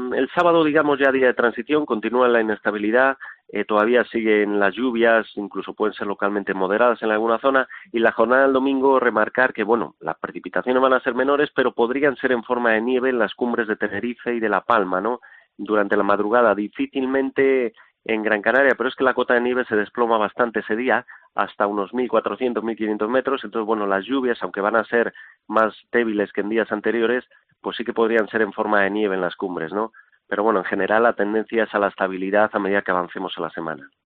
el sábado, digamos, ya día de transición, continúa la inestabilidad, todavía siguen las lluvias, incluso pueden ser localmente moderadas en alguna zona, y la jornada del domingo remarcar que, bueno, las precipitaciones van a ser menores, pero podrían ser en forma de nieve en las cumbres de Tenerife y de La Palma, ¿no? Durante la madrugada, difícilmente en Gran Canaria, pero es que la cota de nieve se desploma bastante ese día, hasta unos 1.400, 1.500 metros, entonces, bueno, las lluvias, aunque van a ser más débiles que en días anteriores, pues sí que podrían ser en forma de nieve en las cumbres, ¿no? Pero bueno, en general la tendencia es a la estabilidad a medida que avancemos en la semana.